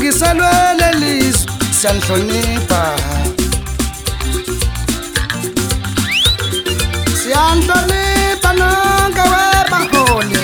ntingiselwe lelizwe siyanhlonipha siyanhlonipha nonke webaholi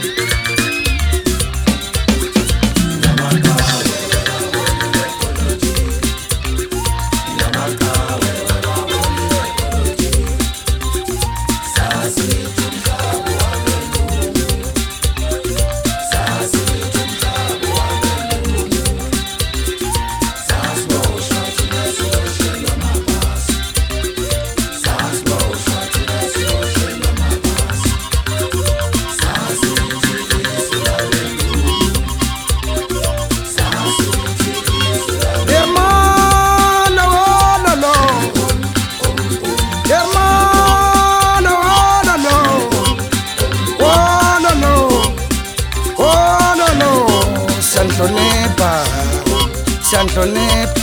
siyanhlonipha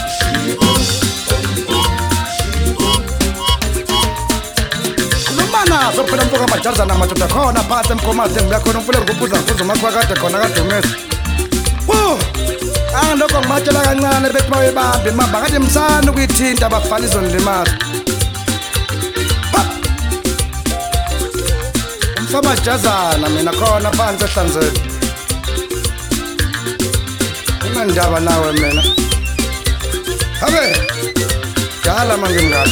khuluma nazo phela mfoka amajazana amadoda khona phakathi emkomadeni kuyakhona umfule ngikubuza ngibuza umakho kade khona kadumisa lokho ngibatshela kancane bethi bawebambe mamba ngathi msana ukuyithinta abafana izonilimaza umfama amajazana mina khona phansi ehlanzeni ndaba nawe mina habe dala manje mngani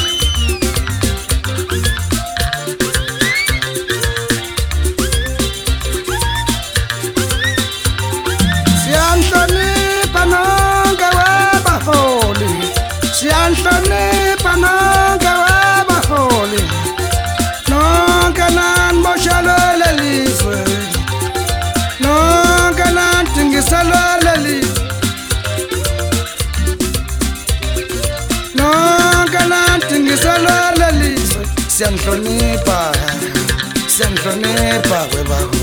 siyanhlonipha nonke webaholi siyanhlonipha nonke webaholi nonke naniboshelwe lelizwe nonke nantingiselwe lelizwe siyanhlonipha siyanhlonipha webaholi